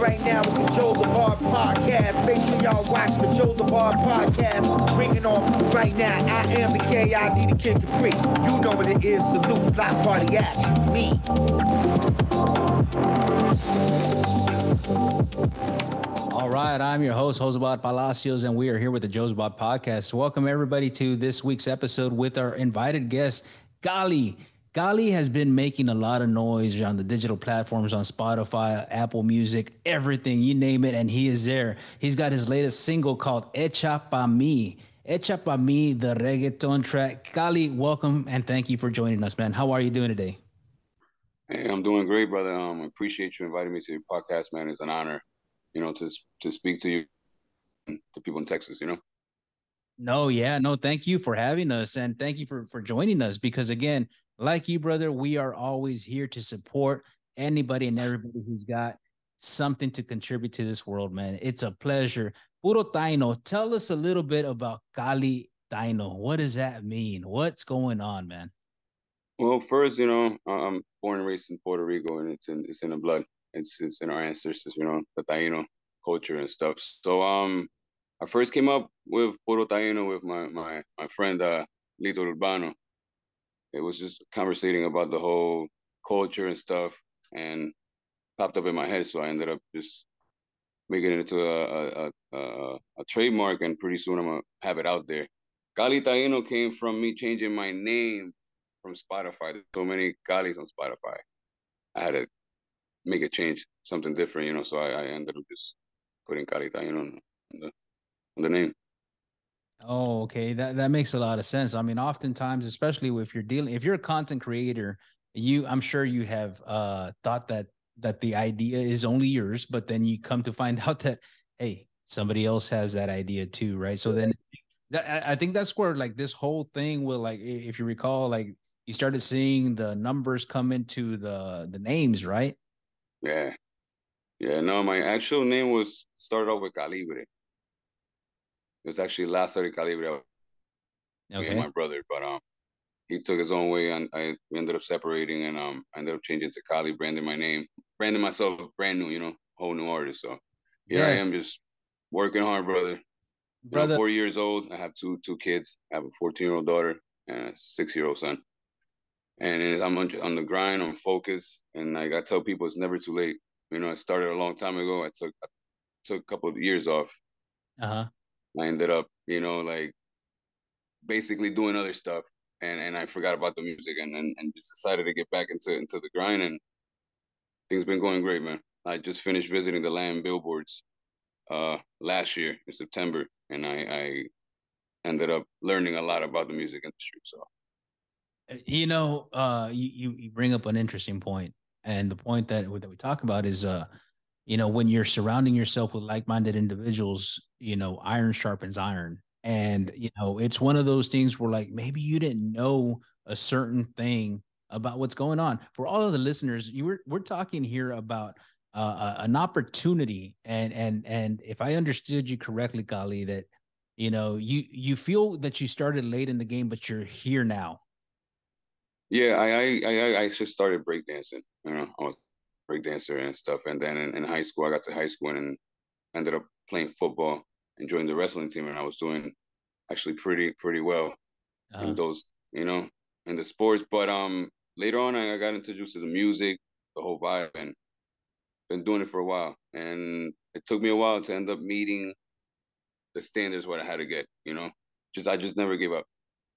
right now is the Joseph Bar Podcast. Make sure y'all watch the Joseph Bar Podcast. Bringing on right now. I am the KID, the Kid Capri. You know what it is. Salute, block party action. Me. All right, I'm your host, Josebad Palacios, and we are here with the Josebad Podcast. Welcome everybody to this week's episode with our invited guest, Gali. Gali has been making a lot of noise on the digital platforms, on Spotify, Apple Music, everything, you name it, and he is there. He's got his latest single called Hecha Pa Mi. Hecha Pa Mi, the reggaeton track. Gali, welcome, and thank you for joining us, man. How are you doing today? Hey, I'm doing great, brother. Appreciate you inviting me to your podcast, man. It's an honor, to speak to you, to people in Texas, No, thank you for having us, and thank you for joining us, because again, like you, brother, we are always here to support anybody and everybody who's got something to contribute to this world, man. It's a pleasure. Puro Taino, tell us a little bit about Cali Taino. What does that mean? What's going on, man? Well, first, I'm born and raised in Puerto Rico, and it's in the blood. It's in our ancestors, the Taino culture and stuff. So I first came up with Puro Taino with my friend Lito Urbano. It was just conversating about the whole culture and stuff, and popped up in my head. So I ended up just making it into a trademark, and pretty soon I'm gonna have it out there. Cali Taino came from me changing my name from Spotify. There's so many Calis on Spotify. I had to make a change, something different, So I ended up just putting Cali Taino on the name. Oh, okay. That makes a lot of sense. I mean, oftentimes, especially if you're a content creator, I'm sure you have thought that the idea is only yours, but then you come to find out that, hey, somebody else has that idea too, right? So then I think that's where like this whole thing will, like, if you recall, like you started seeing the numbers come into the names, right? Yeah. Yeah, no, my actual name was started off with Calibre. It was actually Lázaro Calibre, me and Okay. my brother, but he took his own way, and we ended up separating, and I ended up changing to Cali, branding my name, branding myself brand new, whole new artist. So here I Yeah, am, just working hard, brother. brother. 4 years old. I have two kids. I have a 14-year-old daughter and a 6-year-old son. And I'm on the grind. I'm focused, and like I tell people, it's never too late. I started a long time ago. I took a couple of years off. Uh-huh. I ended up, like basically doing other stuff, and I forgot about the music, and just decided to get back into the grind, and things been going great, man. I just finished visiting the Latin billboards last year in September, and I ended up learning a lot about the music industry. So You bring up an interesting point, and the point that we talk about is, when you're surrounding yourself with like-minded individuals, iron sharpens iron, and it's one of those things where, like, maybe you didn't know a certain thing about what's going on. For all of the listeners, we're talking here about an opportunity, and if I understood you correctly, Kali, that you feel that you started late in the game, but you're here now. yeah, I actually started breakdancing. I was a breakdancer and stuff, and then in high school, I got to high school and ended up playing football and joined the wrestling team, and I was doing actually pretty well in Uh, those, in the sports. But later on, I got introduced to the music, the whole vibe, and been doing it for a while. And it took me a while to end up meeting the standards what I had to get. I just never gave up.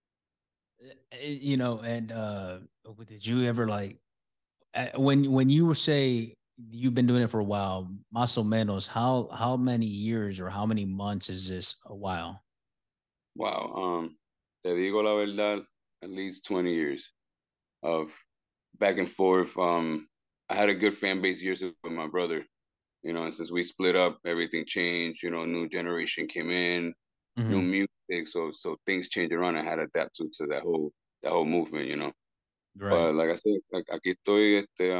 and did you ever, like, when you say you've been doing it for a while, más o menos, how many years or how many months is this a while? Wow. Te digo la verdad, at least 20 years of back and forth. I had a good fan base years with my brother, and since we split up, everything changed. New generation came in, new Hmm. music, so things changed around. I had to adapt to that whole movement. Right. But like I said, like aquí estoy,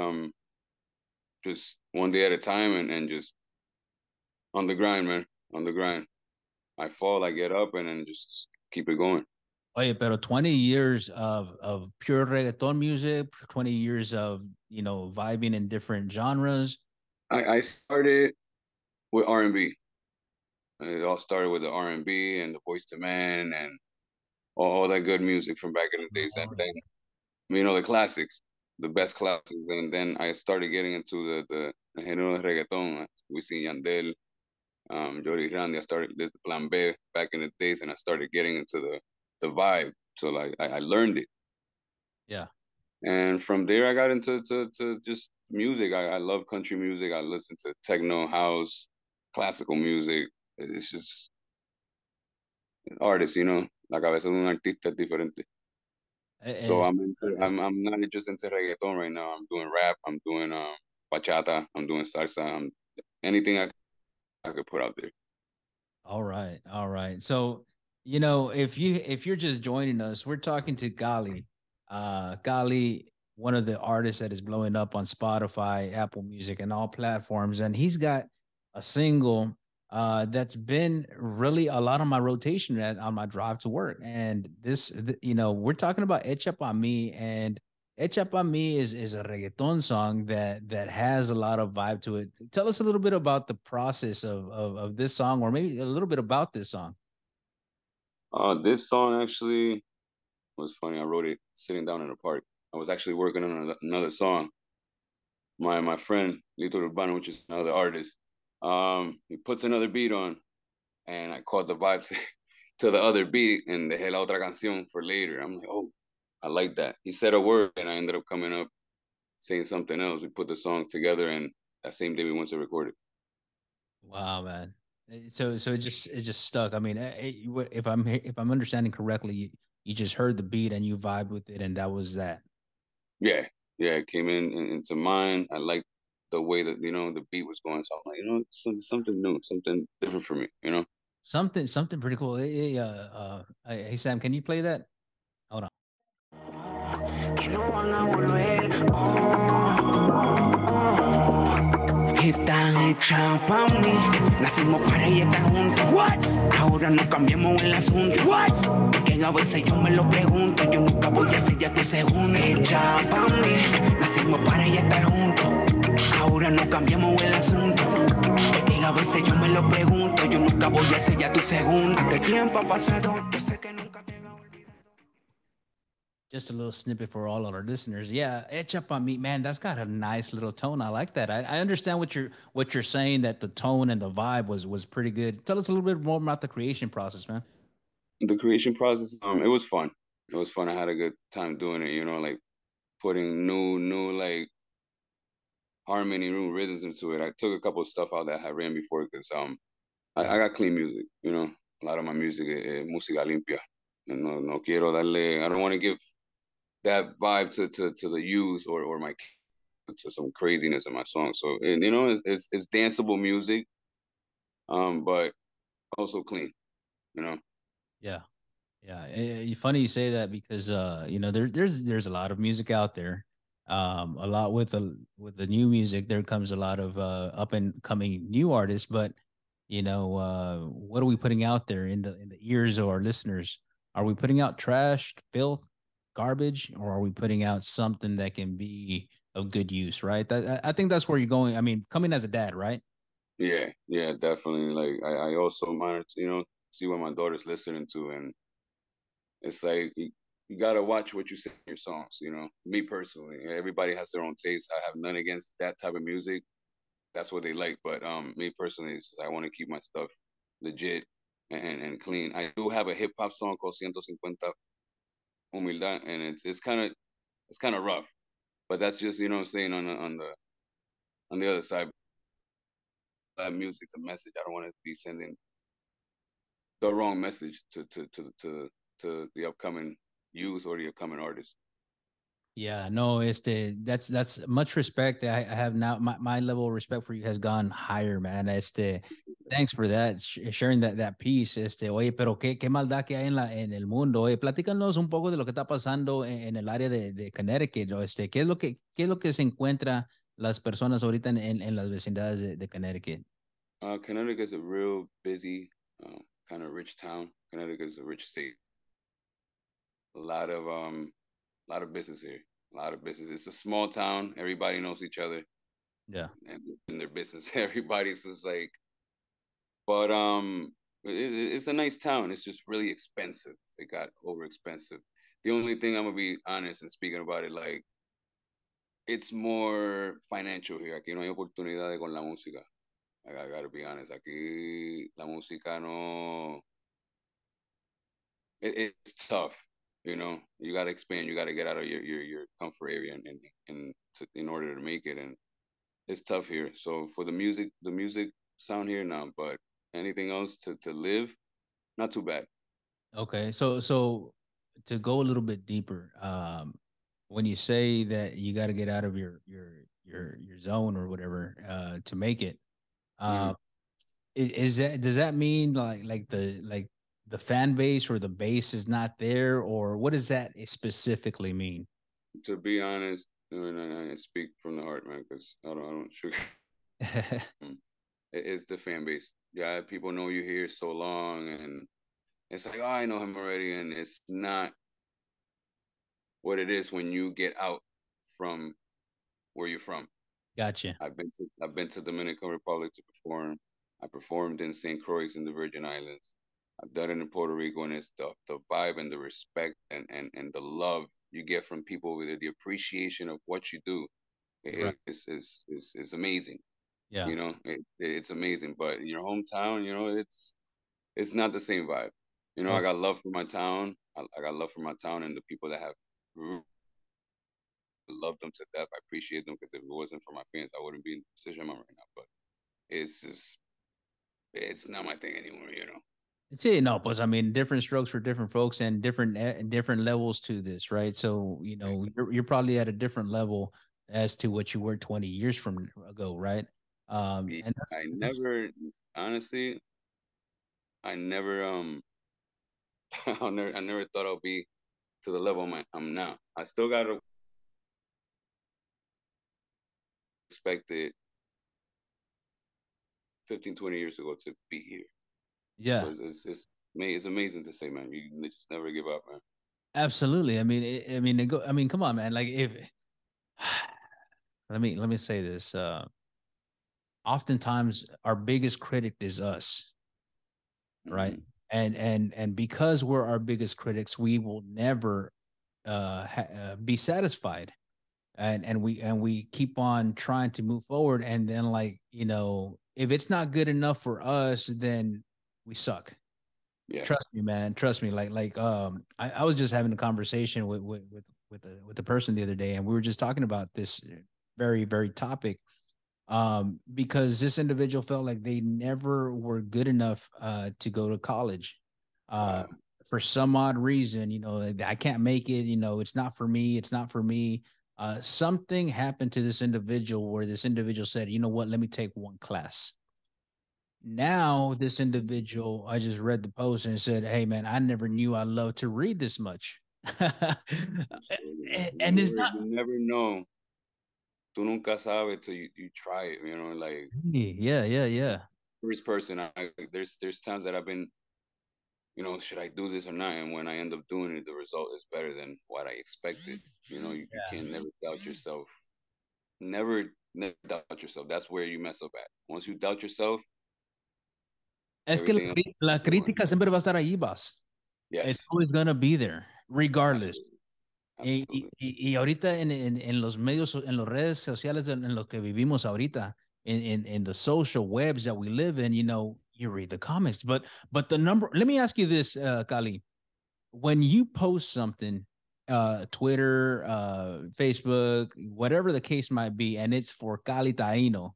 just one day at a time, and just on the grind, man, on the grind. I fall, I get up, and then just keep it going. Oye, pero 20 years of pure reggaeton music, 20 years of, vibing in different genres. I started with R&B. It all started with the R&B and the Boyz II Men and all that good music from back in the days. And then, the classics, the best classics. And then I started getting into the género de reggaeton. We see Yandel, Jody Randy. I started the Plan B back in the days, and I started getting into the vibe. So like I learned it. Yeah. And from there, I got into to just music. I love country music. I listen to techno, house, classical music. It's just artists, like a veces un artista es diferente. So It's, I'm not just into reggaeton right now. I'm doing rap. I'm doing bachata. I'm doing salsa. Anything I could put out there. all right. All right. So, if you're just joining us, we're talking to Gali. Gali, one of the artists that is blowing up on Spotify, Apple Music, and all platforms. And he's got a single that's been really a lot on my rotation on my drive to work. And we're talking about Echa Pa Me, and Echa Pa Me is a reggaeton song that has a lot of vibe to it. Tell us a little bit about the process of this song, or maybe a little bit about this song. This song actually was funny. I wrote it sitting down in the park. I was actually working on another song. My friend Lito Urbano, which is another artist, he puts another beat on, and I caught the vibes to the other beat and dejé la otra canción for later. I'm like, oh, I like that. He said a word, and I ended up coming up saying something else. We put the song together, and that same day we went to record it. Wow, man. So it just stuck. I mean, if I'm understanding correctly, you just heard the beat and you vibed with it, and that was that. Yeah, yeah, it came into mine. I liked the way that the beat was going, so I'm like, something new, something different for me. Something pretty cool. Hey Sam, can you play that? Hold on. Que no van a volver. Están hechas pa' mí. Nacimos para y estar juntos. What? Ahora no cambiamos el asunto. What? Que a veces yo me lo pregunto. Yo nunca voy a ser ya tu segundo. Hecha pa' mí. Nacimos para y estar juntos. Ahora no cambiamos el asunto. Que a veces yo me lo pregunto. Yo nunca voy a ser ya tu segundo. Que tiempo ha pasado. Yo sé que nunca te va a olvidar. Just a little snippet for all of our listeners. Yeah, etch up on me, man. That's got a nice little tone. I like that. I understand what you're saying, that the tone and the vibe was pretty good. Tell us a little bit more about the creation process, man. The creation process, it was fun. It was fun. I had a good time doing it. Like putting new like harmony, new rhythms into it. I took a couple of stuff out that I had written before because I Yeah. got clean music. A lot of my music is música limpia. No quiero darle. I don't want to give that vibe to the youth or my kids, to some craziness in my song. So it's danceable music, but also clean. You know. Yeah. Yeah, funny you say that because there's a lot of music out there. A lot with the new music, there comes a lot of up and coming new artists. But what are we putting out there in the ears of our listeners? Are we putting out trash, filth, garbage, or are we putting out something that can be of good use? Right. I think that's where you're going. I mean, coming as a dad, right? Yeah, definitely. Like I also monitor, see what my daughter's listening to, and it's like you gotta watch what you say in your songs. Me personally, everybody has their own taste. I have none against that type of music. That's what they like. But me personally, it's just, I want to keep my stuff legit and clean. I do have a hip hop song called 150 Humildad, and it's kind of rough. But that's just what I'm saying on the other side. That music, the message. I don't want to be sending the wrong message to the upcoming youth or the upcoming artists. Yeah, no, that's much respect. I have now my level of respect for you has gone higher, man. Thanks for that, sharing that piece. Oye, pero qué maldad que hay en el mundo. Oye, platícanos un poco de lo que está pasando en el área de Connecticut, ¿no? ¿Qué es lo que se encuentra las personas ahorita en las vecindades de Connecticut? Connecticut is a real busy, kind of rich town. Connecticut is a rich state. A lot of business here. A lot of business. It's a small town. Everybody knows each other. Yeah. and in their business. Everybody's just like, but it's a nice town. It's just really expensive. It got over expensive. The only thing I'm gonna be honest and speaking about it, like it's more financial here. Aquí no hay oportunidades con la música. I gotta be honest. Aquí la música no. It's tough. You know, you gotta expand. You gotta get out of your comfort area in order to make it. And it's tough here. So for the music sound here now, but anything else to live, not too bad. Okay. So to go a little bit deeper, when you say that you got to get out of your zone or whatever to make it, Mm-hmm. uh, is that does that mean like the fan base or the base is not there, or what does that specifically mean? To be honest, and I speak from the heart, man, because I don't sugar. It's the fan base. Yeah, people know you here so long, and it's like, oh, I know him already, and it's not what it is when you get out from where you're from. Gotcha. I've been to Dominican Republic to perform. I performed in St. Croix in the Virgin Islands. I've done it in Puerto Rico, and it's the vibe and the respect and the love you get from people with the appreciation of what you do. Right. Is amazing. Yeah. You know, it's amazing. But in your hometown, you know, it's not the same vibe. You know, I Oh, got love for my town. I got love for my town and the people that have loved them to death. I appreciate them because if it wasn't for my fans, I wouldn't be in the position I'm in right now. But it's just it's not my thing anymore. You know. it's it. No, but I mean, different strokes for different folks and different levels to this, right? So you're probably at a different level as to what you were 20 years from ago, right? Yeah, And that's I that's never honestly, I never I never thought I'll be to the level I'm now. I still gotta expect it 15, 20 years ago to be here. So yeah, it's amazing to say, man. You just never give up, man. absolutely. I mean, I mean, come on, man. Like if let me say this. Oftentimes, our biggest critic is us, right? Mm-hmm. And because we're our biggest critics, we will never be satisfied, and we keep on trying to move forward, and then like if it's not good enough for us, then we suck. Yeah. Trust me, man. Trust me. I was just having a conversation with the person the other day, and we were just talking about this very very topic. Because this individual felt like they never were good enough to go to college. Uh, Wow. for some odd reason, like, I can't make it. It's not for me. It's not for me. Something happened to this individual where this individual said, "You know what? Let me take one class." Now this individual, I just read the post and said, "Hey man, I never knew I loved to read this much." Absolutely, man. And it's not You never know. Tú nunca sabes till you try it. You know, like me. Yeah, yeah, yeah. first person. There's times that I've been, you know, should I do this or not? And when I end up doing it, the result is better than what I expected. You know, you can never doubt yourself. Never doubt yourself. That's where you mess up at. Once you doubt yourself, Es que everything else la will go on. crítica siempre va a estar ahí, Bas. It's Yes, always gonna be there, regardless. absolutely, Y, absolutely. y ahorita en los medios, en las redes sociales en lo que vivimos ahorita, in the social webs that we live in, you read the comments. But the number, let me ask you this, Kali. When you post something, Twitter, Facebook, whatever the case might be, and it's for Cali Taino,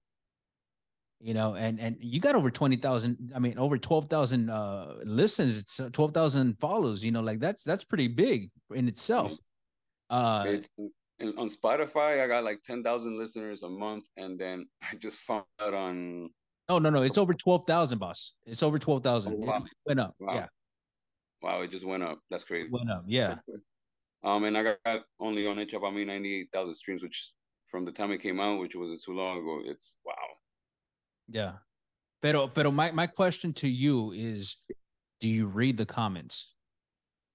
and you got over 20,000, I mean, over 12,000 listens, it's 12,000 follows, like that's pretty big in itself. Uh, It's on Spotify. I got like 10,000 listeners a month, and then I just found out on. oh, no, it's over 12,000, boss. It's over Oh 12,000. It wow, went up. wow, Yeah. wow! It just went up. That's It crazy. went up. Yeah. And I got only on Hecha by Me 98,000 streams, which from the time it came out, which wasn't too long ago. It's wow. Yeah. Pero my question to you is, do you read the comments?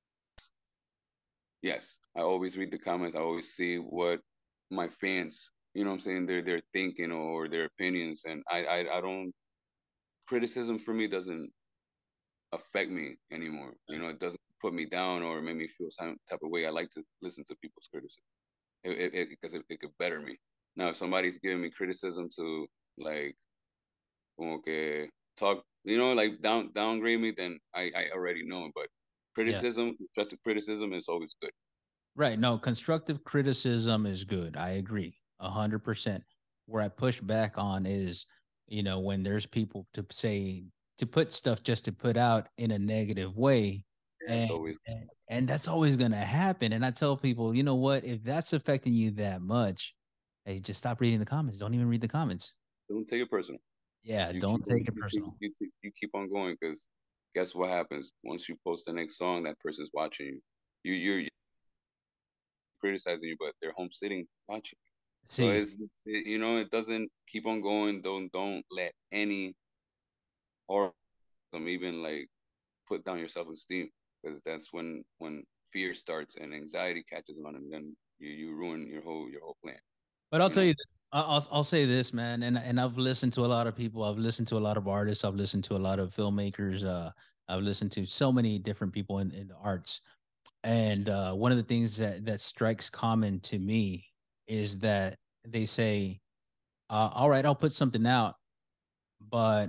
Yes, I always read the comments. I always see what my fans you know what I'm saying, their thinking or their opinions. And I don't, criticism for me doesn't affect me anymore. You know, it doesn't put me down or make me feel some type of way. I like to listen to people's criticism because it could better me. Now, if somebody's giving me criticism to like, como que talk, you know, like downgrade me, then I already know. But Yeah. criticism, constructive criticism is always good. Right. No, constructive criticism is good. I agree 100%. Where I push back on is, when there's people to say, to put stuff just to put out in a negative way. Yeah, it's And, always and that's always going to happen. And I tell people, you know what? If that's affecting you that much, hey, just stop reading the comments. Don't even read the comments. don't take it personal. Yeah. You Don't keep on take it personal. you keep on going because guess what happens once you post the next song, that person's watching you. You're criticizing you, but they're home sitting watching. So See, it doesn't keep on going. Don't let any or even like put down your self esteem because that's when fear starts and anxiety catches on, and then you ruin your whole plan. but I'll You tell know. you this. I'll say this, man, and I've listened to a lot of people. I've listened to a lot of artists. I've listened to a lot of filmmakers. I've listened to so many different people in the arts. And one of the things that strikes common to me is that they say, "All right, I'll put something out, but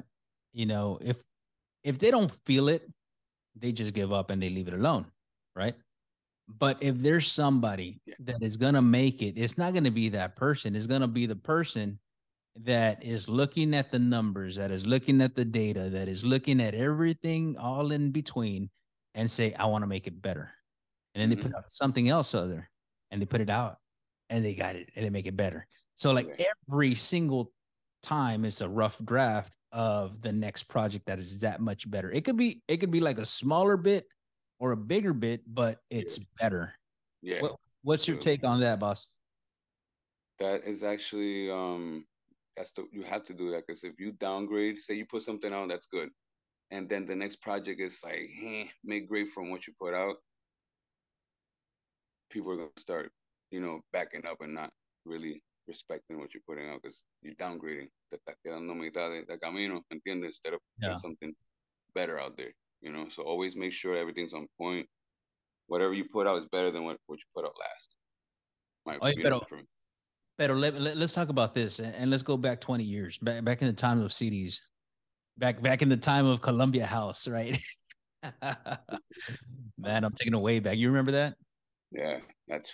if they don't feel it, they just give up and they leave it alone, right?" But if there's somebody Yeah. that is gonna make it, it's not gonna be that person. It's gonna be the person that is looking at the numbers, that is looking at the data, that is looking at everything all in between, and say, "I want to make it better." And then they Mm-hmm. put out something else other, and they put it out, and they got it, and they make it better. So like Yeah. every single time, it's a rough draft of the next project that is that much better. It could be like a smaller bit or a bigger bit, but Yeah. it's better. Yeah. What's your So take on that, boss? that is actually you have to do that because if you downgrade, say you put something out that's good, and then the next project is like mid grade from what you put out, people are gonna start, backing up and not really respecting what you're putting out because you're downgrading. Te estás quedando mitad de camino, ¿entiendes? Instead of putting Yeah. something better out there, So always make sure everything's on point. Whatever you put out is better than what you put out last. My, Oye, for me. pero let's talk about this, and let's go back 20 years, back in the time of CDs, back in the time of Columbia House, right? Man, I'm taking it way back. You remember that? Yeah, that's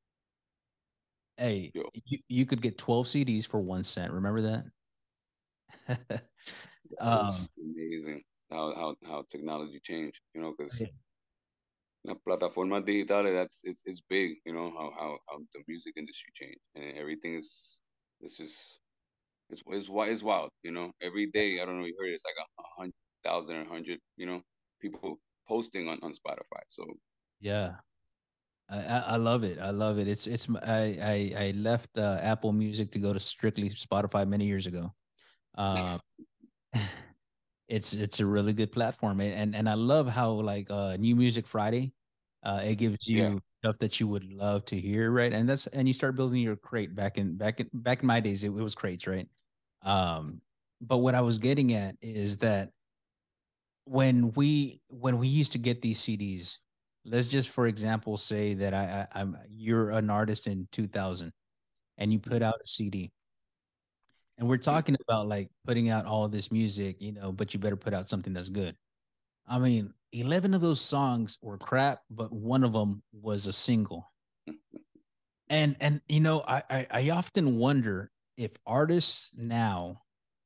Hey, yo, you could get 12 CDs for 1 cent. Remember that? that um, is amazing how technology changed. Because yeah, las plataformas digitales, it's big. How the music industry changed and everything is this is it's wild. Every day I don't know if you heard it, it's like 100,000 or 100. People posting on Spotify. So yeah. I love it. I love it. I left Apple Music to go to strictly Spotify many years ago. Um, it's a really good platform, and I love how like New Music Friday, it gives yeah, you stuff that you would love to hear, right? And you start building your crate back in my days, it was crates, right? Um, but what I was getting at is that when we used to get these CDs, let's just for example say that I'm you're an artist in 2000 and you put mhm, out a CD, and we're talking about like putting out all this music, but you better put out something that's good. I mean, 11 of those songs were crap, but one of them was a single. And I often wonder if artists now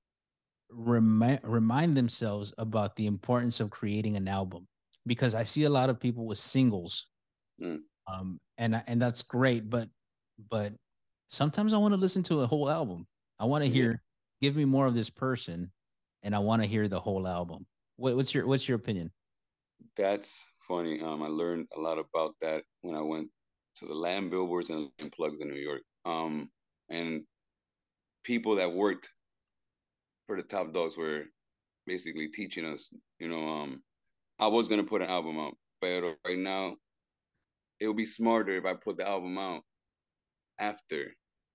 remind themselves about the importance of creating an album, because I see a lot of people with singles, mm, and that's great, but sometimes I want to listen to a whole album. I want to yeah. hear, give me more of this person, and I want to hear the whole album. What's your opinion? That's funny. I learned a lot about that when I went to the Latin billboards and Latin plugs in New York. And people that worked for the top dogs were basically teaching us. I was gonna put an album out, but right now it would be smarter if I put the album out after.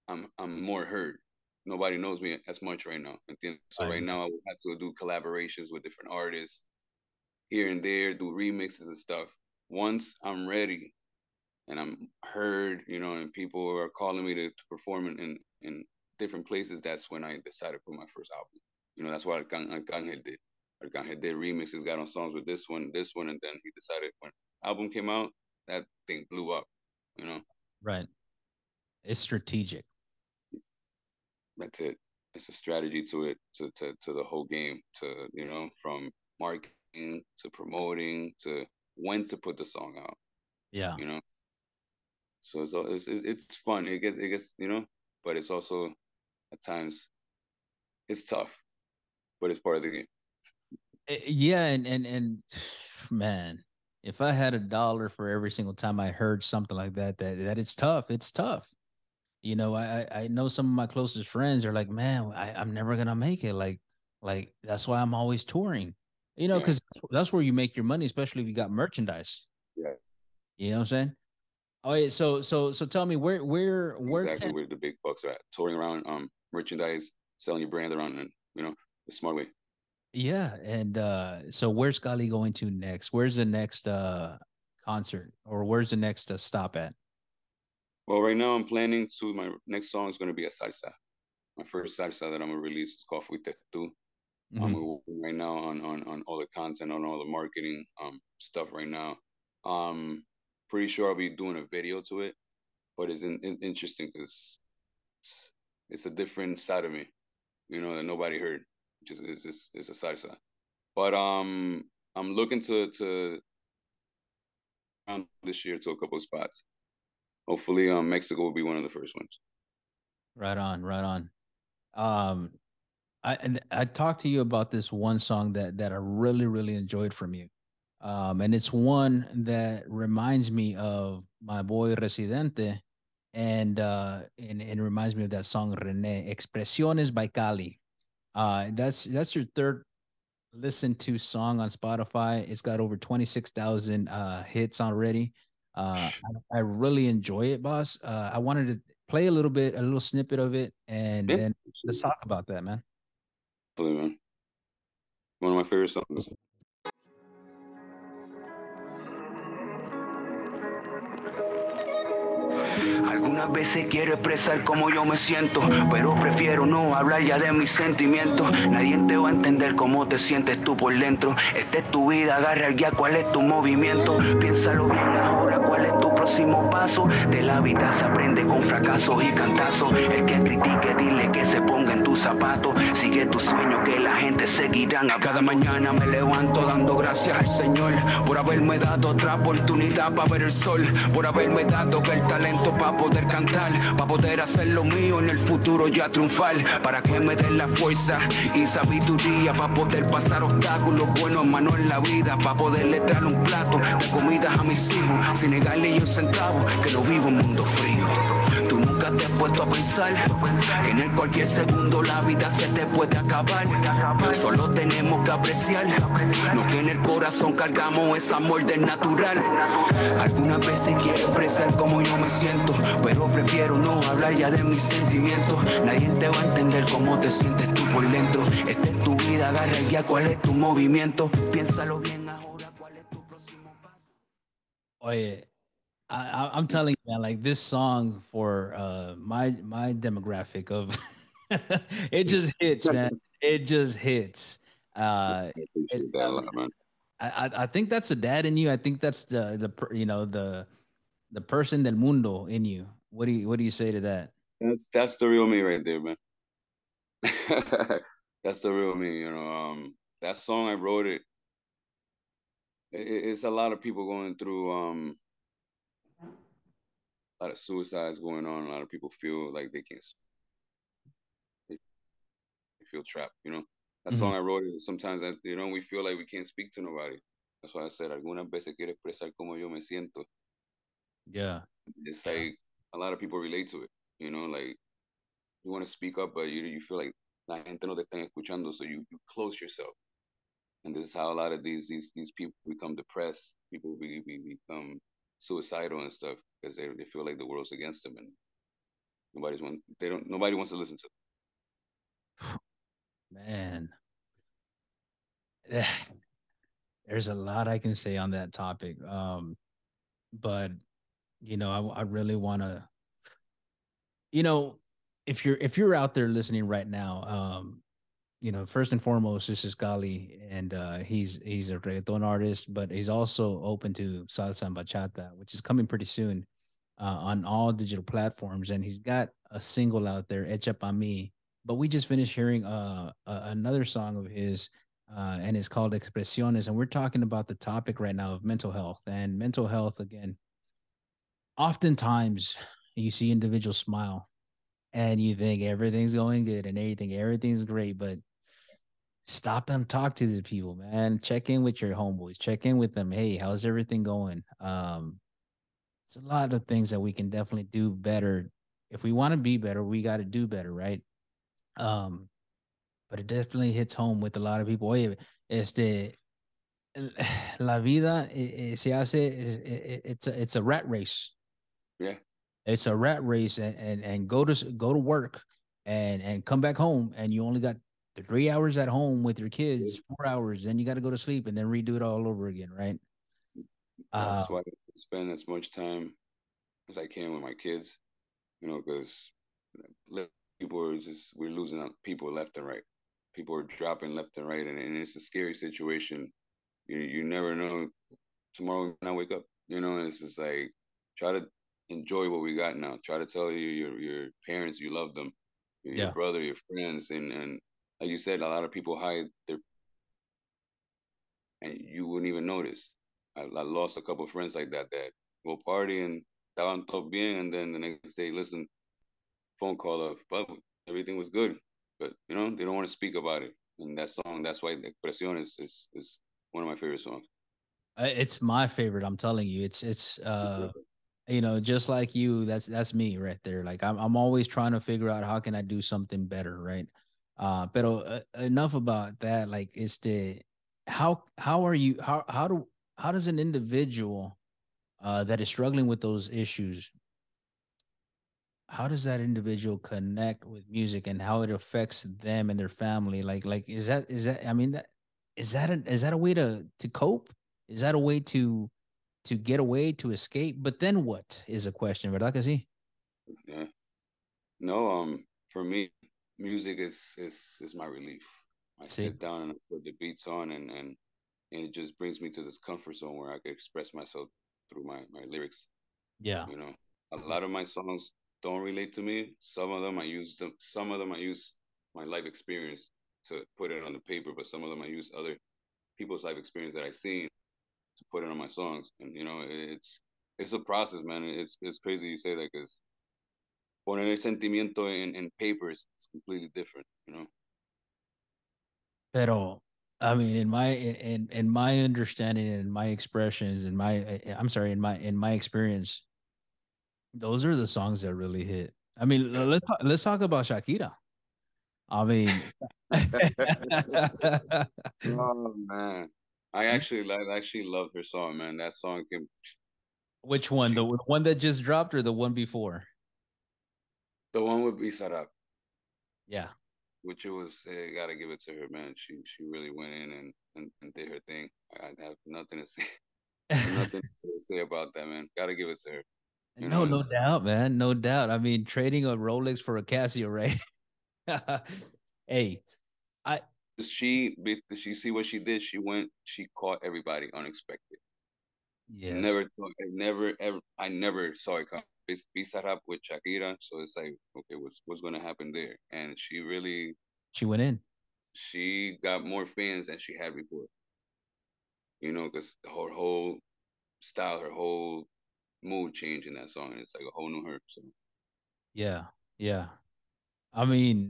I'm more heard. Nobody knows me as much right now. So right now I would have to do collaborations with different artists here and there, do remixes and stuff. Once I'm ready and I'm heard, and people are calling me to perform in different places, that's when I decided to put my first album. That's what Arcangel did. Arcangel did remixes, got on songs with this one, and then he decided when album came out, that thing blew up. Right. It's strategic. That's it. It's a strategy to it, to the whole game, to from marketing to promoting to when to put the song out. Yeah. So it's fun. It gets but it's also at times it's tough, but it's part of the game. Yeah, and man, if I had $1 for every single time I heard something like that it's tough. It's tough. I know some of my closest friends are like, man, I'm never gonna make it. Like that's why I'm always touring. Because that's where you make your money, especially if you got merchandise. Yeah. You know what I'm saying? Oh yeah. So tell me where exactly where the big bucks are at. Touring around, merchandise, selling your brand around, and the smart way. Yeah, and so where's Gali going to next? Where's the next concert, or where's the next stop at? Well, right now I'm planning to my next song is going to be a salsa. My first salsa that I'm gonna release is called Fuiste Tú. I'm working right now on all the content, on all the marketing stuff right now. Pretty sure I'll be doing a video to it, but it's interesting because it's a different side of me, that nobody heard, which is a salsa. But I'm looking to this year to a couple of spots. Hopefully, Mexico will be one of the first ones. Right on, right on. I talked to you about this one song that I really enjoyed from you, and it's one that reminds me of my boy Residente, and reminds me of that song Rene Expresiones by Cali. That's your third listened to song on Spotify. It's got over 26,000 hits already. I really enjoy it, boss. I wanted to play a little snippet of it, and then let's talk about that, man. Absolutely, man. One of my favorite songs. Algunas veces quiero expresar cómo yo me siento, pero prefiero no hablar ya de mis sentimientos. Nadie te va a entender cómo te sientes tú por dentro. Esta es tu vida, agarra ya cuál es tu movimiento. Piénsalo bien ahora, cuál es tu próximo paso. De la vida se aprende con fracasos y cantazos. El que critique, dile que se ponga en tus zapatos. Sigue tu sueño que la gente seguirá. Cada mañana me levanto dando gracias al Señor por haberme dado otra oportunidad para ver el sol, por haberme dado el talento para poder cantar, para poder hacer lo mío en el futuro ya triunfar, para que me den la fuerza y sabiduría para poder pasar obstáculos buenos, hermano, en la vida, para poderle traer un plato de comida a mis hijos, sin negarle ni un centavo, que no vivo en mundo frío. Tú nunca te has puesto a pensar que en cualquier segundo la vida se te puede acabar. Solo tenemos que apreciar lo que en el corazón cargamos, es amor del natural. Algunas veces quiero expresar cómo yo me siento, pero prefiero no hablar ya de mis sentimientos. Nadie te va a entender cómo te sientes tú por dentro. Esta es tu vida, agarra ya cuál es tu movimiento. Piénsalo bien ahora, cuál es tu próximo paso. Oye, I'm telling you, man, like this song for my demographic of it just hits, man. It just hits. I appreciate that a lot, man. I think that's the dad in you. I think that's the person del mundo in you. What do you say to that? That's the real me right there, man. That's the real me, that song I wrote it's a lot of people going through a lot of suicides going on. A lot of people feel like they can't, they feel trapped, That song I wrote it sometimes that we feel like we can't speak to nobody. That's why I said algunas veces quiero expresar como yo me siento. Yeah. It's like a lot of people relate to it, like you want to speak up, but you feel like la gente no te están escuchando, so you close yourself. And this is how a lot of these people become depressed. People become suicidal and stuff because they feel like the world's against them. And Nobody wants to listen to. Man, there's a lot I can say on that topic. But I really want to, you know, if you're out there listening right now, first and foremost, this is Gali, and he's a reggaeton artist, but he's also open to salsa and bachata, which is coming pretty soon on all digital platforms. And he's got a single out there, Echa Pa Mi. But we just finished hearing another song of his, and it's called Expresiones. And we're talking about the topic right now of mental health. And mental health, again, oftentimes you see individuals smile and you think everything's going good and everything's great, but stop and talk to the people, man. Check in with your homeboys. Check in with them. Hey, how's everything going? It's a lot of things that we can definitely do better. If we want to be better, we got to do better, right? Um, but it definitely hits home with a lot of people. Oye, la vida se hace, it's a rat race. Yeah. It's a rat race, and go to work and come back home, and you only got the 3 hours at home with your kids, 4 hours, then you got to go to sleep and then redo it all over again, right? That's why I spend as much time as I can with my kids, because we're losing people left and right. People are dropping left and right, and it's a scary situation. You never know tomorrow when I wake up, and it's just like, try to enjoy what we got now. Try to tell your parents you love them, your brother, your friends, and like you said, a lot of people hide their, and you wouldn't even notice. I lost a couple of friends like that will party and estaban todo bien, and then the next day, listen, phone call of, but everything was good, but they don't want to speak about it. And that song, that's why Expresión is one of my favorite songs. It's my favorite. I'm telling you, it's just like you. That's me right there. Like I'm always trying to figure out how can I do something better, right? But enough about that. Like, it's the how are you how does an individual that is struggling with those issues, how does that individual connect with music and how it affects them and their family? Like is that I mean that is that a way to cope? Is that a way to get away, to escape? But then what is a question, verdad que sí? Yeah. No, for me, music is my relief. I Sí. sit down and I put the beats on, and it just brings me to this comfort zone where I can express myself through my lyrics. Yeah. A lot of my songs don't relate to me. Some of them I use my life experience to put it on the paper, but some of them I use other people's life experience that I've seen to put it on my songs. And it's a process, man. It's crazy you say that, because poner el sentimiento in paper is completely different. Pero I mean, in my understanding and my expressions and I'm sorry, in my experience, those are the songs that really hit. I mean, Yeah. let's talk about Shakira. I mean, Oh man, I actually love her song, man. That song can. which one? The one that just dropped or the one before? The one with Bizarrap, Yeah. which it was, gotta give it to her, man. She really went in and did her thing. I have nothing to say, nothing to say about that, man. Gotta give it to her. No doubt, man. No doubt. I mean, trading a Rolex for a Casio, right? Hey, I She see what she did. She caught everybody unexpected. yes, I never saw it come. Bizarrap with Shakira, so it's like, okay, what's gonna happen there? And she went in. she got more fans than she had before. Because her whole style, her whole mood changed in that song, and it's like a whole new her. So Yeah, yeah. I mean,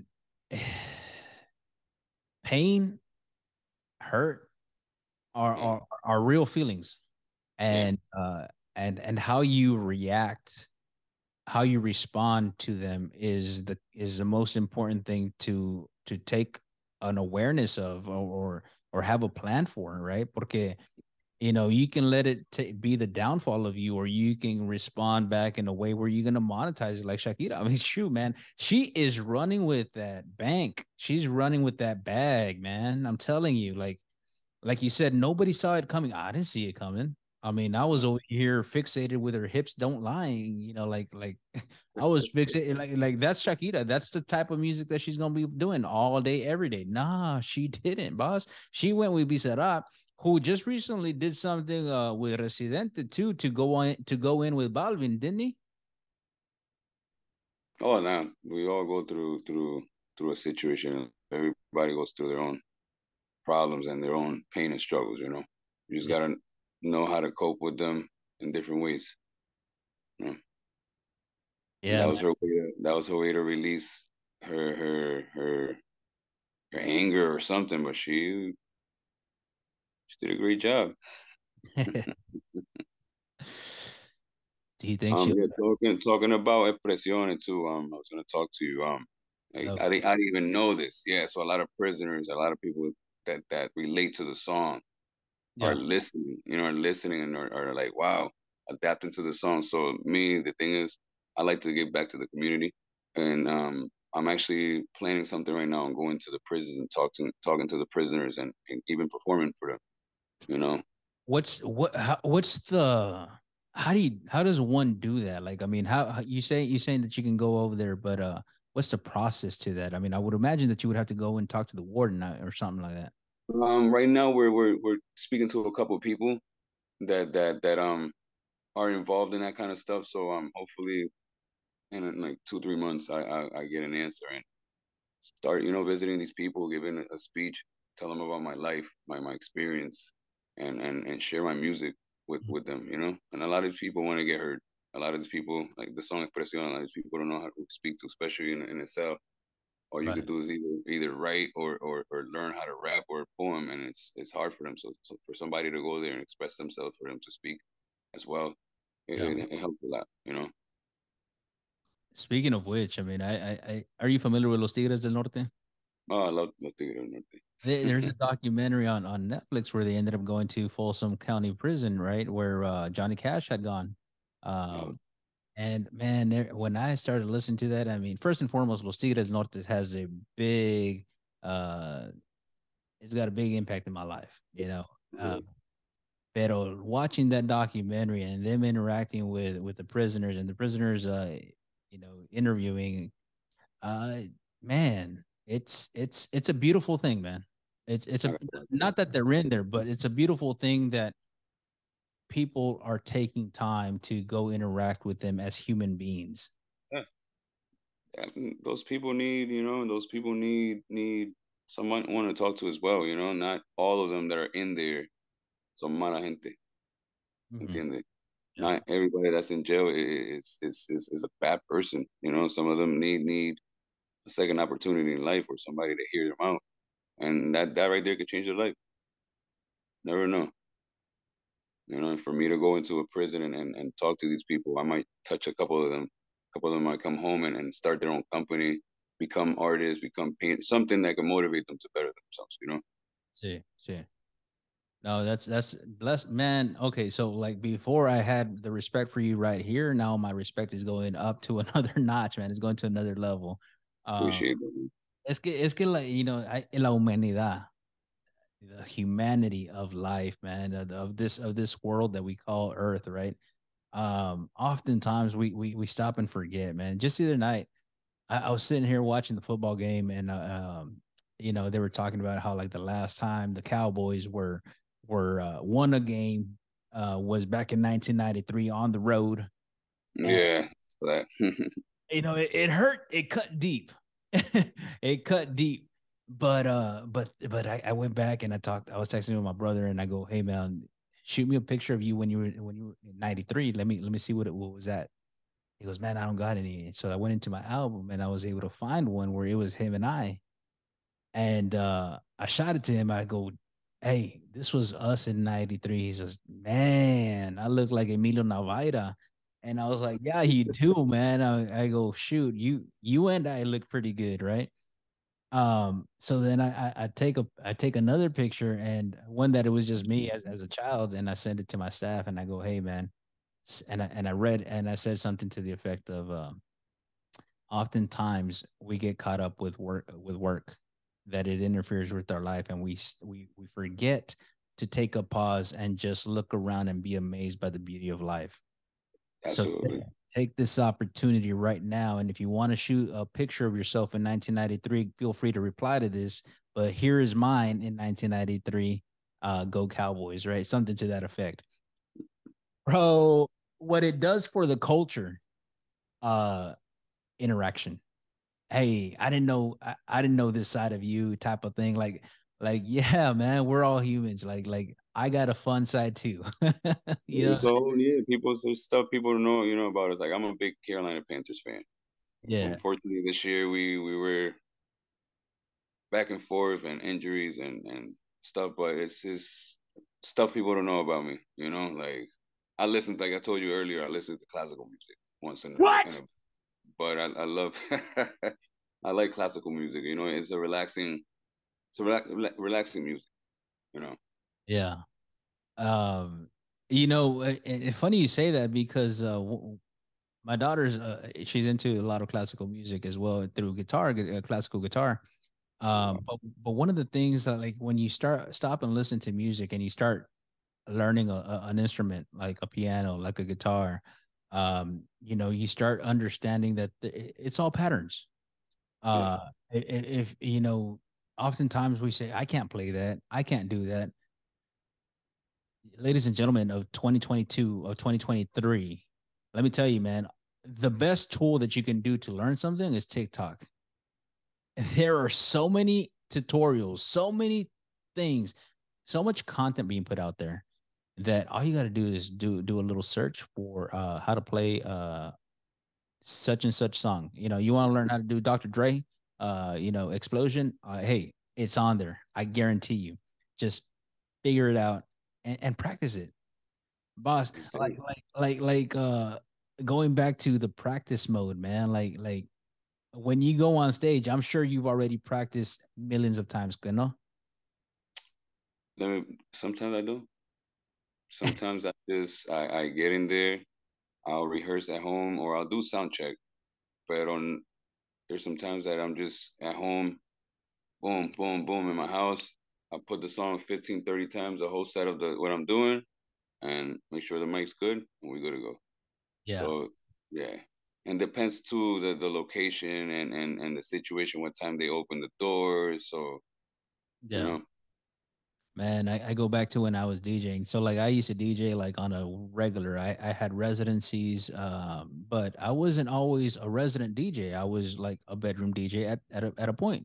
pain, hurt are real feelings, yeah, and and how you react, how you respond to them is the most important thing to take an awareness of, or have a plan for, right? Porque You can let it be the downfall of you, or you can respond back in a way where you're going to monetize it like Shakira. I mean, shoot, man, she is running with that bank. She's running with that bag, man. I'm telling you, like you said, nobody saw it coming. I didn't see it coming. I mean, I was over here fixated with her hips don't lying, like I was fixated like that's Shakira. That's the type of music that she's gonna be doing all day, every day. Nah, she didn't, boss. She went with Bizarrap, who just recently did something with Residente too to go in with Balvin, didn't he? Oh, now we all go through a situation. Everybody goes through their own problems and their own pain and struggles. You just Yeah, gotta know how to cope with them in different ways. You know? And yeah, man. that was her way to release her anger or something. But she did a great job. Do you think she? Yeah, talking about Expresione too. I was gonna talk to you. I didn't even know this. Yeah, so a lot of prisoners, a lot of people that relate to the song are Yeah. listening. Are listening and are like, wow, adapting to the song. So me, the thing is, I like to give back to the community, and I'm actually planning something right now. I'm going to the prisons and talking to the prisoners and even performing for them. You know, What's the how does one do that? Like, I mean, you saying that you can go over there, but what's the process to that? I mean, I would imagine that you would have to go and talk to the warden or something like that. right now we're speaking to a couple of people that are involved in that kind of stuff. So hopefully in like 2 3 months I get an answer and start visiting these people, giving a speech, tell them about my life, my experience, and share my music with them. And a lot of these people want to get heard. A lot of these people like the song Expresión. A lot of these people don't know how to speak to, especially in the South. All you could Right. do is either write or learn how to rap or a poem, and it's hard for them. So for somebody to go there and express themselves, for them to speak as well, Yeah. it helps a lot. Speaking of which, I mean, are you familiar with Los Tigres del Norte? Oh, I love Tigre del There's a Norte. documentary on Netflix where they ended up going to Folsom County Prison, right, where Johnny Cash had gone. Oh, Um, and man, when I started listening to that, I mean, first and foremost, Los Tigres del Norte has a big, uh, it's got a big impact in my life, yeah. Pero watching that documentary and them interacting with the prisoners and the prisoners, interviewing, uh, man, it's a beautiful thing, man. It's I a not that they're in there, but it's a beautiful thing that people are taking time to go interact with them as human beings. yeah. Those people those people need someone want to talk to as well. Not all of them that are in there son mala gente, Mhm. entiende? Yeah. Not everybody that's in jail is a bad person. Some of them need a second opportunity in life or somebody to hear them out, and that right there could change their life. Never know. And for me to go into a prison and talk to these people, I might touch a couple of them. A couple of them might come home and start their own company, become artists, become paint, something that can motivate them to better themselves. See. No, that's blessed, man. Okay, so like before I had the respect for you right here, now my respect is going up to another notch, man. It's going to another level. Um, Appreciate that. es que like, la humanidad, the humanity of life, man, of this world that we call Earth, right? Oftentimes we stop and forget, man. Just the other night, I was sitting here watching the football game, and they were talking about how like the last time the Cowboys were won a game was back in 1993 on the road, and Yeah, so that. it hurt. It cut deep. It cut deep. But I went back and I was texting with my brother, and I go, hey man, shoot me a picture of you when you were in 93. Let me see what was that. He goes, man, I don't got any. So I went into my album and I was able to find one where it was him and I. And I shot it to him. I go, hey, this was us in 93. He says, man, I look like Emilio Navaira. And I was like, yeah, you do, man. I go, shoot, you and I look pretty good, right? So then I take another picture, and one that it was just me as a child, and I send it to my staff, and I go, hey man, and I read, and I said something to the effect of, oftentimes we get caught up with work that it interferes with our life, and we forget to take a pause and just look around and be amazed by the beauty of life. So Absolutely. take this opportunity right now. And if you want to shoot a picture of yourself in 1993, feel free to reply to this. But here is mine in 1993. Go Cowboys, right? Something to that effect. Bro, what it does for the culture, uh, interaction. Hey, I didn't know this side of you, type of thing. Like, yeah, man, we're all humans. Like I got a fun side too. you know? So yeah, there's stuff people don't know, about us. Like I'm a big Carolina Panthers fan. Yeah. Unfortunately, this year we were back and forth and injuries and stuff, but it's just stuff people don't know about me. Like like I told you earlier, I listen to classical music once in a but I love I like classical music. It's relaxing music. You know. Yeah. Um, funny you say that because my daughter's she's into a lot of classical music as well through classical guitar. But one of the things that, like, when you stop and listen to music and you start learning an instrument like a piano, like a guitar, you start understanding that it's all patterns. Yeah. If oftentimes we say, I can't play that, I can't do that. Ladies and gentlemen of 2022, of 2023, let me tell you, man, the best tool that you can do to learn something is TikTok. There are so many tutorials, so many things, so much content being put out there that all you got to do is do a little search for how to play such and such song. You want to learn how to do Dr. Dre, Explosion. Hey, it's on there. I guarantee you. Just figure it out and practice it, boss. Going back to the practice mode, man. Like when you go on stage, I'm sure you've already practiced millions of times, no? Sometimes I do. Sometimes I get in there. I'll rehearse at home or I'll do sound check. But there's some times that I'm just at home, boom, boom, boom in my house. I put the song 15, 30 times, the whole set of what I'm doing, and make sure the mic's good, and we're good to go. Yeah, So yeah, and depends too the location and the situation, what time they open the doors. So you yeah. know, Man, I go back to when I was DJing. So like I used to DJ like on a regular. I had residencies, but I wasn't always a resident DJ. I was like a bedroom DJ at a point.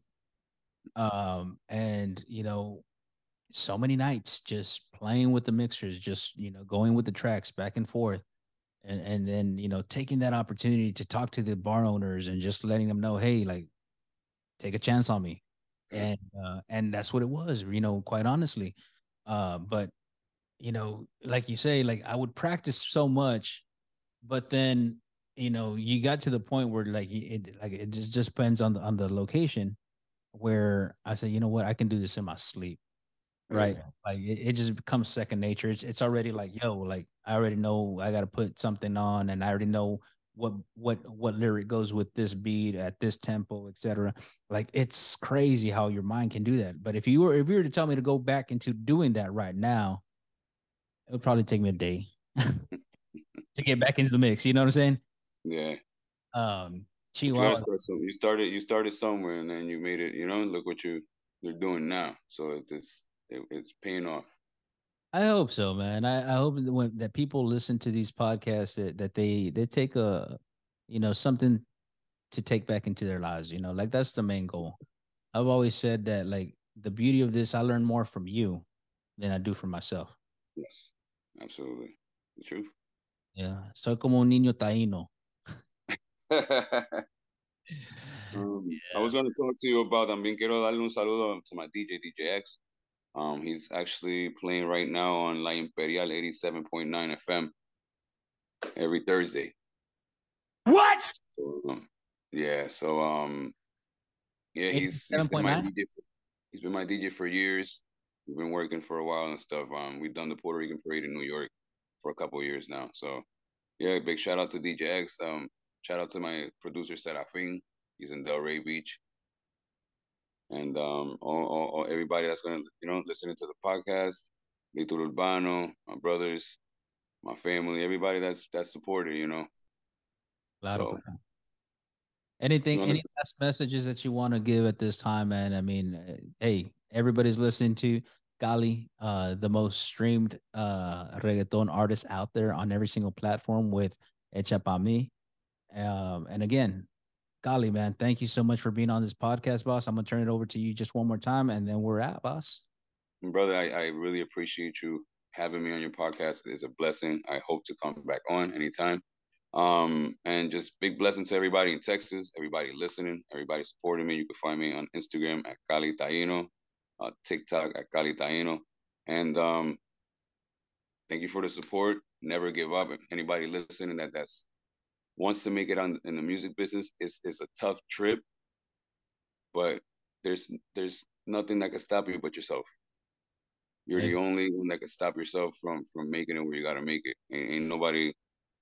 And so many nights just playing with the mixers, just going with the tracks back and forth, and then taking that opportunity to talk to the bar owners and just letting them know, hey, like, take a chance on me. And that's what it was, quite honestly. But like you say, like I would practice so much, but then you got to the point where it just depends on the location, where I say, you know what, I can do this in my sleep. yeah, Right. Like it just becomes second nature. It's already like, yo, like I already know I gotta put something on, and I already know what lyric goes with this beat at this tempo, etc. Like it's crazy how your mind can do that. But if you were to tell me to go back into doing that right now, it would probably take me a day to get back into the mix. You know what I'm saying? yeah. Um But you gotta Chihuahua. start some. You started somewhere, and then you made it. Look what you're doing now. So it's paying off. I hope so, man. I hope that people listen to these podcasts, that they take something to take back into their lives. Like that's the main goal. I've always said that, like, the beauty of this, I learn more from you than I do from myself. Yes, absolutely, the truth. Yeah. Soy como un niño taíno. I was going to talk to you about también quiero darle un saludo to my DJ X. He's actually playing right now on La Imperial 87.9 FM every Thursday. What? So, yeah, so Yeah, he's been my DJ. He's been my DJ for years. We've been working for a while and stuff. We've done the Puerto Rican Parade in New York for a couple of years now. So, yeah, big shout out to DJ X. Shout out to my producer Serafin. He's in Delray Beach. And all everybody that's gonna listening to the podcast, Lito Urbano, my brothers, my family, everybody that's supported, Claro. So, any last messages that you want to give at this time, man? I mean, hey, everybody's listening to Cali, the most streamed reggaeton artist out there on every single platform with Echa Pa Mi. And again, Cali, man, thank you so much for being on this podcast, boss. I'm gonna turn it over to you just one more time, and then we're out, boss. Brother, I really appreciate you having me on your podcast. It's a blessing. I hope to come back on anytime. And just big blessing to everybody in Texas, everybody listening, everybody supporting me. You can find me on Instagram at Cali Taino, TikTok at Cali Taino. And thank you for the support. Never give up. If anybody listening that's wants to make it in the music business, it's a tough trip, but there's nothing that can stop you but yourself. You're the only one that can stop yourself from making it where you gotta make it. Ain't nobody,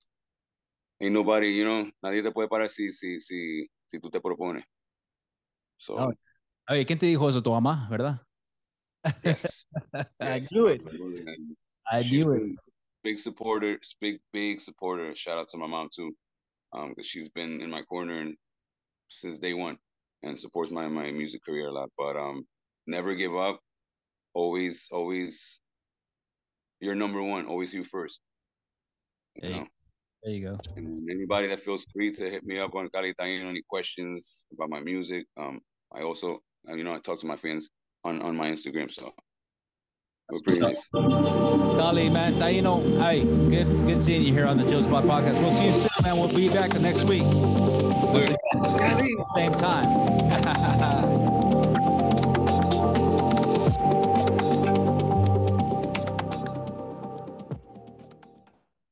nadie te puede parar si tú te propones. So, oye, ¿quién te dijo eso? Tu mamá, ¿verdad? Yes. I knew it. I knew it. Big supporter, big supporter. Shout out to my mom too, because she's been in my corner since day one and supports my music career a lot. But never give up. Always, you're number one. Always you first. There you go. And anybody that feels free to hit me up on Cali Taino, any questions about my music. I also, I talk to my fans on my Instagram. So we're pretty nice. Cali, man, Taino, hey, good seeing you here on the Joe Spot podcast. We'll see you soon, man. We'll be back next week. Same time.